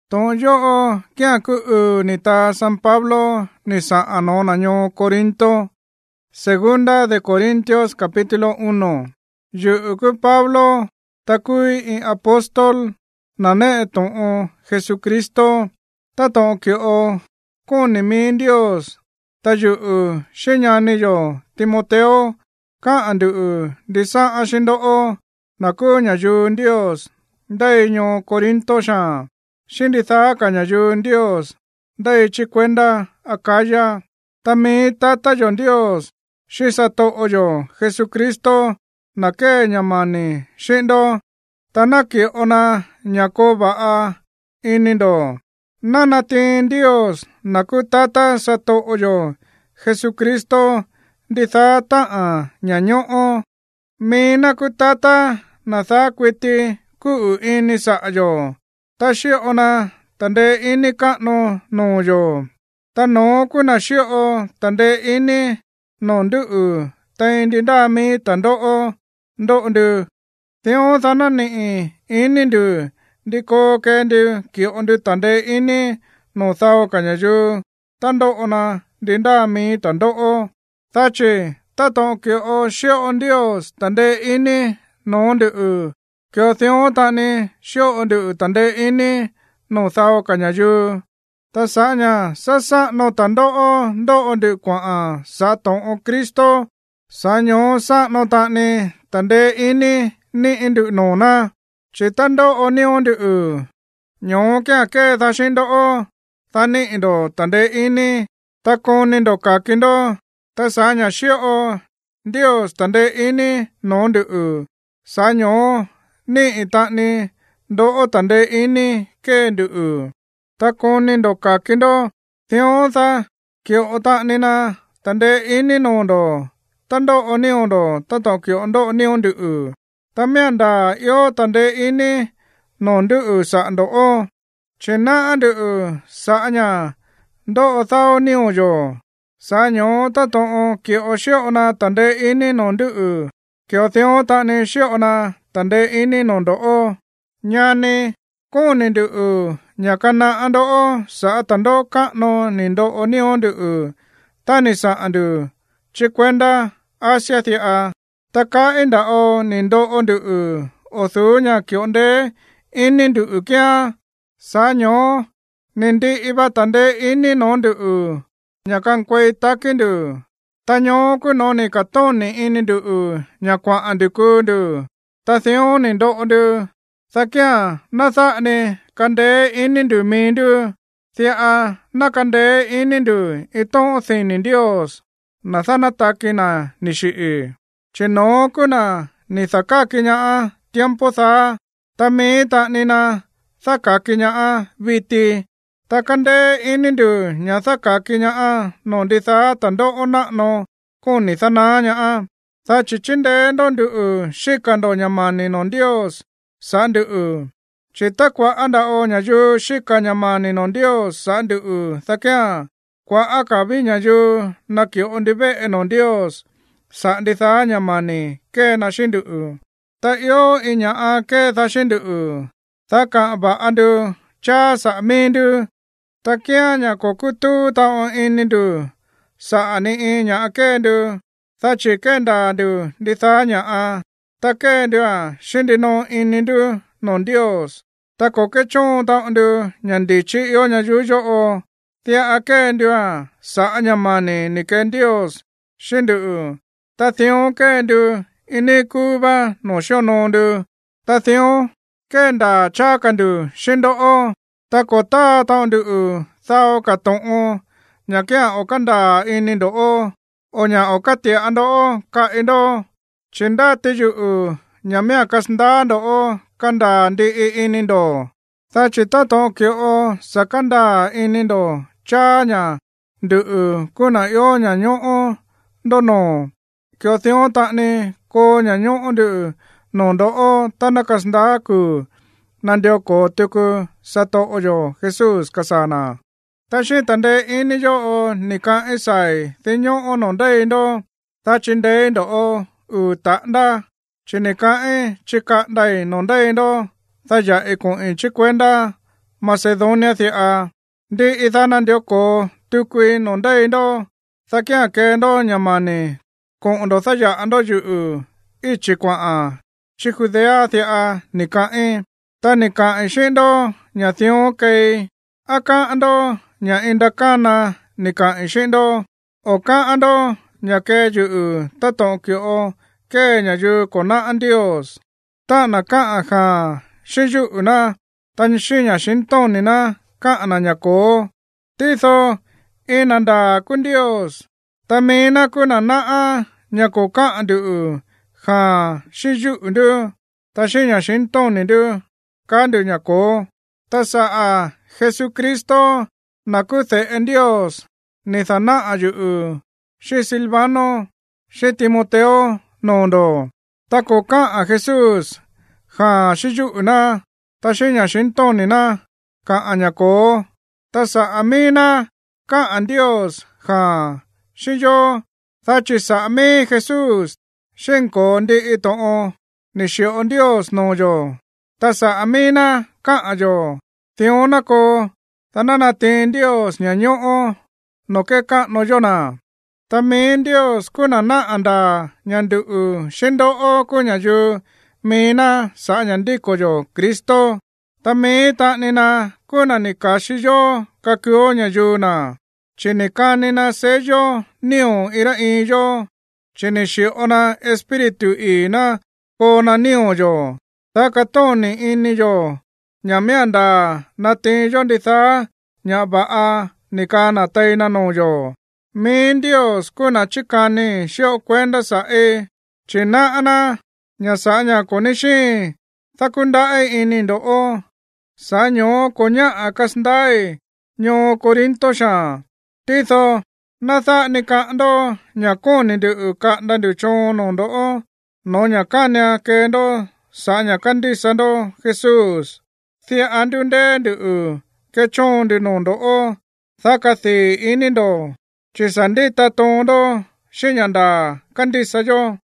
Ton yo kia ku ni ta San Pablo ni sa ano naño Corinto. Segunda de Corintios capítulo 1. Yo ku Pablo takui in apóstol nane ton Jesucristo ta ton kyo con ni min Dios. Ta yo shenyani yo Timoteo ka andu disa ashindo na ku nya yo Dios. Dai nyo Corinto sha. Shinditha kanyayun Dios, dai chikwenda akaya, tami tata yon Dios, shisato oyo Jesucristo, nake nyamani, shindo, tanaki ona nyakoba a inindo. Nanatin Dios, naku tata sato oyo Jesucristo, ditha taa nyanyo mi naku tata natha kwiti ku ini sa ayo. Ta shio na tande ini ka no yo. Ta no ku na shio tande ini no ndu ta indi da mi tando ndo ndu. Theo thana ni ini ndu di ko ke ndu ki ndu tande ini no thao kanya ju tando na dinda mi tando ta che ta to ki shio Dios tande ini no ndu. Kyo theo ta ni shio ndu tande ini no thao kanyayu. Ta sanya sasa no tando ndo ndu kwa sa ton Kristo. Sanyo sa no ta ni tande ini ni ndu no na. Chitando ni ndu. Nyo kya ke ta shindo ta ni ndo tande ini. Ta koni ndo kakindo. Ta sanya shio Dios tande ini no ndu. Sanyo ni itani do tande ini ke ndu. Ta koni ndo kakindo. Theo ta kyo otani na tande ini no ndo. Tando oni ondo tato kyo ndo ni ndu. Ta mianda yo tande ini no ndu sa ndo o. Chena ndu sa anya ndo thao ni oyo. Sa nyo tato kyo shio na tande ini no ndu. Kyo theo ta ni shio na tande ini no ndo. Nyane koni ndu nyakana ando sa tando ka no nindo oni ndu. Tani sa andu chikwenda Asia thia taka enda nindo ndu. Othu nya kyonde ini ndu kya sanyo nindi iba tande ini no ndu. Nyakan kwe takindu. Tanyo ku no ni katoni ini ndu nyakwa andu ndu. Ta theo nindo ndu. Sakya nasa ne kande ini ndu mindu. Thia na kande ini ndu ito thini Dios. Nasa na takina nishi. Chino kuna ni saka kinya tiempo sa. Tami ta nina saka kinya viti. Ta kande ini ndu nya saka kinya no disa tando ona no. Kuni sana nya sa chichinde ndo ndu shikando nyamani no Dios. Sandu chita kwa anda o nyaju shika nyamani no Dios. Sandu sakya kwa akabi nyaju nakyo ondibe no Dios. Sandi tha nyamani ke na shindu. Ta yo inya ke tha shindu. Saka ba andu cha sa mindu. Takya nya kokutu ta on inindu. Sa ani inya ke ndu. Ta chikenda ndu di tha nya take ndu shindi no inindu no Dios. Ta koke chon ta ndu nyandi chi yo nya jujo o. Tia ake ndu sa nyamani ni ken Dios. Shindu. Ta theo ke ndu ini kuba no shono ndu. Ta theo kenda cha kandu shindo o. Ta kota ta ndu thao katon o. Nyakya okanda inindo o. Onya okati ando ka indo. Chinda tiju nyamya kasnda ndo kanda ndi inindo. Ta chita to kyo sakanda inindo. Chanya ndu kuna yo nyanyo ndono. Kyo theo ta ni ko nyanyo ndu nondo tanakasnda ku. Nandio ko tuku sato oyo Jesus kasana. Tashi tande ini yo nika isai tinyo nonde indo. Ta chinde ndo utanda chinika chika dai nonde indo. Ta ya ikon chikwenda Macedonia thia đi ithana ndio ko tu quy non đây đó sa kia ke đó nhà mani con đó sa ya ando yu i chi kwa a chi Judea thia ni ka e ta ni ka e shin đó nhà theo ke aka ando nhà indakana ni ka e shin đó o ka ando nhà ke yu ta to kyo ke nhà yu kona andios ta na ka a kha shi yu na tan shi nhà shin to ni na ka na nhà ko ti so inanda kun Dios ta me na kuna na a nhà ko ka andu kha shi yu ndu ta shi nhà shin to ni ndu ka ndu nhà ko ta sa a Jesucristo na ku the en Dios ni thana ayu shi Silvano shi Timoteo nondo ta ko ka a Jesus kha shi yu na ta shi nhà shin to ni na ka anya ko ta sa amina ka an Dios kha shi yo ta chi sa me Jesus shen ko ndi ito ni shi on Dios no yo ta sa amina ka ayo tiona ko tanana ten Dios nya nyo no ke ka no yo na tamen Dios kuna na anda nyandu shendo o kunya yu mena sa nyandi ko yo Cristo tame ta nena kuna ni kashi yo kakyo nya yu na chene ka nena se yo nio ira i yo chene shi ona espiritu i na kona nio yo ta katoni ini yo nya meanda na te yo ndi tha nya ba a ni ka na te na no yo min Dios kuna chikani shio kwenda sa chena ana nya sa nya konishi takunda ini ndo o sa nyo konya akasndai nyo Korinto sha titho na tha ni ka ndo nya koni de ka nda de chono ndo o no nya kanya ke ndo sa nya kandi sando Jesus thia andunde de ke chon de no ndo o tha ka thi ini ndo chisandi ta tondo shinyanda kandi sayo